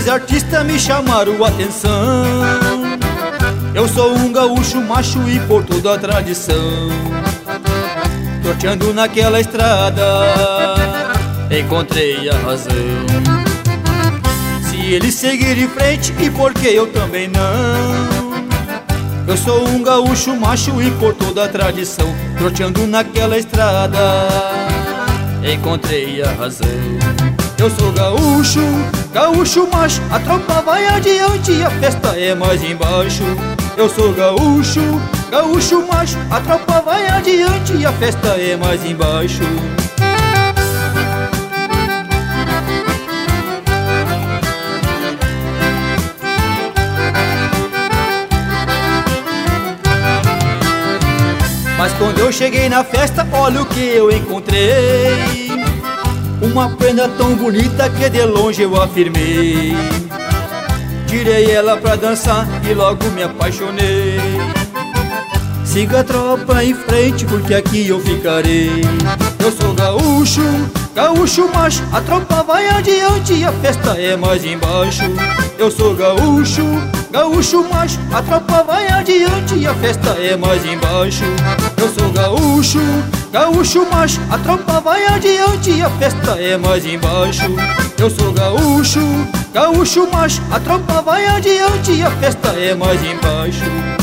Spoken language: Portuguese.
Esses artistas me chamaram a atenção. Eu sou um gaúcho macho e por toda a tradição. Troteando naquela estrada, encontrei a razão. Se eles seguirem em frente, e por que eu também não? Eu sou um gaúcho macho e por toda a tradição. Troteando naquela estrada, encontrei a razão. Eu sou gaúcho, gaúcho macho, a tropa vai adiante e a festa é mais embaixo. Eu sou gaúcho, gaúcho macho, a tropa vai adiante e a festa é mais embaixo. Mas quando eu cheguei na festa, olha o que eu encontrei. Uma prenda tão bonita que de longe eu afirmei. Tirei ela pra dançar e logo me apaixonei. Siga a tropa em frente porque aqui eu ficarei. Eu sou gaúcho, gaúcho macho, a tropa vai adiante e a festa é mais embaixo. Eu sou gaúcho, gaúcho macho, a tropa vai adiante e a festa é mais embaixo. Eu sou gaúcho, gaúcho macho, a tropa vai adiante e a festa é mais embaixo. Eu sou gaúcho, gaúcho macho, a tropa vai adiante e a festa é mais embaixo.